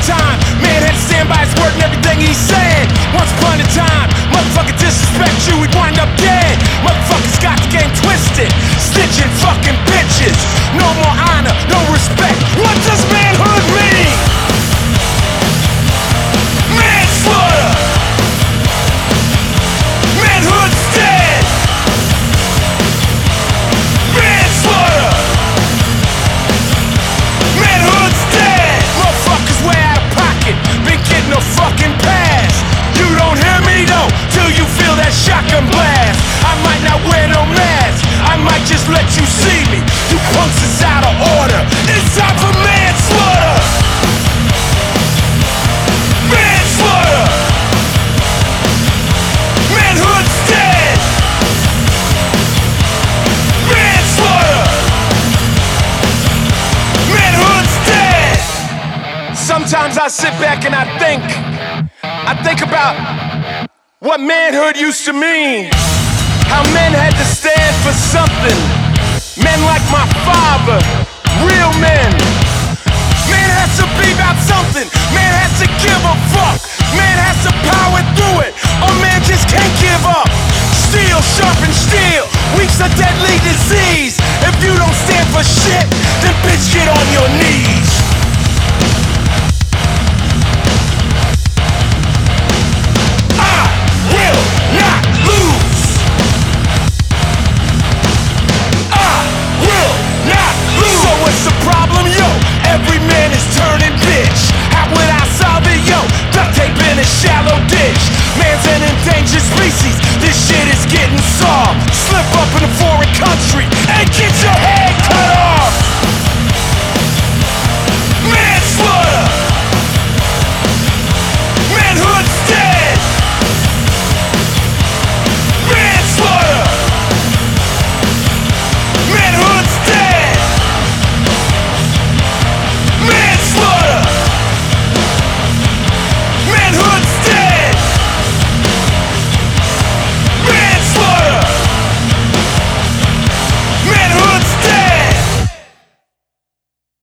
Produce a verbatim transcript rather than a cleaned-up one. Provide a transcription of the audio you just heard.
time. Man had to stand by his word and everything he said. Once upon a time, motherfucker disrespect you, he'd wind up dead. Motherfuckers got the game twisted, stitching fucking bitches. No more honor, no respect. What does manhood mean? Manslaughter. Manhood's dead. Manslaughter. Manhood's dead. Motherfuckers way out of pocket, been getting a fucking pass. You don't hear me though, till you feel that shotgun blast. I might not wear no mask, I might just let you see me. You punks is out of order, it's time for manslaughter. Manslaughter. Manhood's dead. Manslaughter. Manhood's dead. Sometimes I sit back and I think I think about what manhood used to mean. How men had to stand for something. Men like my father, real men. Man has to be about something. Man has to give a fuck. Man has to power through it, or man just can't give up. Steel sharpens steel, weak's a deadly disease. If you don't stand for shit, then bitch get on your knees.